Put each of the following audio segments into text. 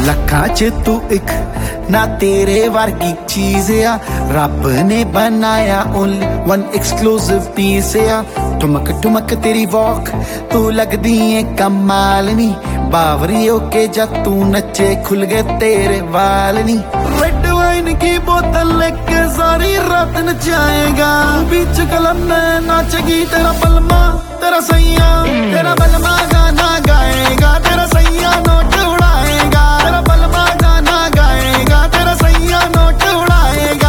लखा च तू एक ना तेरे वर्गी चीज आ, रब ने बनाया ओनली वन एक्सक्लूसिव पीस आ। ठुमक ठुमक तेरी वॉक तू लगदी है कमाल नी, बावरी होके जब तू नचे खुल गए तेरे वाल नी। रेड वाइन की बोतल लेके सारी रात नचाएगा, बीच कलम में नाचेगी तेरा बलमा तेरा सैया, तेरा बलमा गाना गाएगा, तेरा सैया नोट उड़ाएगा, तेरा बलमा गाना गाएगा, तेरा सैया नोट उड़ाएगा।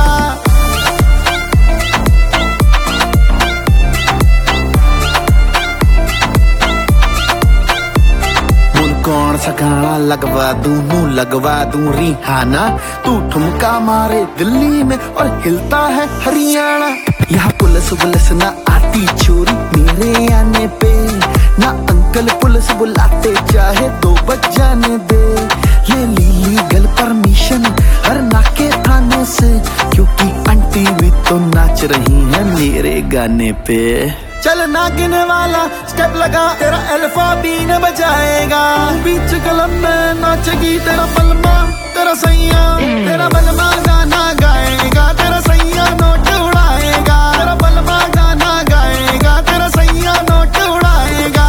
कौन सा गाना लगवा दूं, मुंह लगवा दूं रिहाना, तू ठुमका मारे दिल्ली में और हिलता है हरियाणा। यहाँ पुलिस पुलिस ना आती चोरी मेरे आने पे, ना अंकल पुलिस बुलाते चाहे 2 बज जाने दे। ले लीगल परमिशन हर नाके थाने से, क्योंकि आंटी भी तो नाच रही है मेरे गाने पे। चल नागिने वाला स्टेप लगा तेरा अल्फा बीन बजाएगा, बीच कलम में नाचेगी तेरा बलमा तेरा सैया, तेरा बलमा गाना गाएगा, तेरा सैया नोट उड़ाएगा, तेरा बलमा गाना गाएगा, तेरा सैया नोट उड़ाएगा।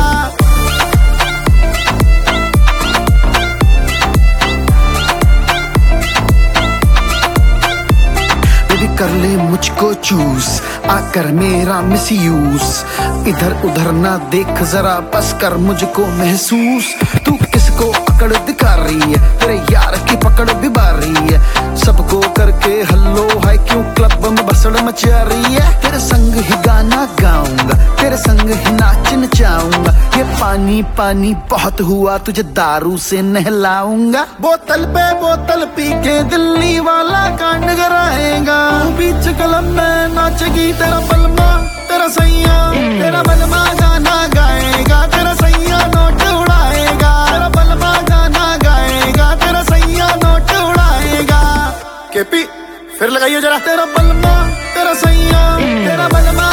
कर ले मुझको चूस आकर मेरा मिसयूज, इधर उधर ना देख जरा बस कर मुझको महसूस। तू किसको पकड़ दिखा रही है, तेरे यार की पकड़ भी बारी है, सबको करके हल्लो है क्यों क्लब में बसड़ मचा रही है। तेरे संग ही गाना गाऊंगा, तेरे संग ही नाच नचाऊंगा, ये पानी पानी बहुत हुआ तुझे दारू से नहलाऊंगा। बोतल पे बोतल पी के दिल्ली वाला कांड कराएगा, बीच कलम में नाचेगी तेरा बलमा तेरा सैया, तेरा बलमा गाना गाएगा, तेरा सैया नोट उड़ाएगा, तेरा बलमा गाना गाएगा, तेरा सैया नोट उड़ाएगा। केपी फिर लगाइए जरा, तेरा बलमा तेरा सैया, तेरा बलमा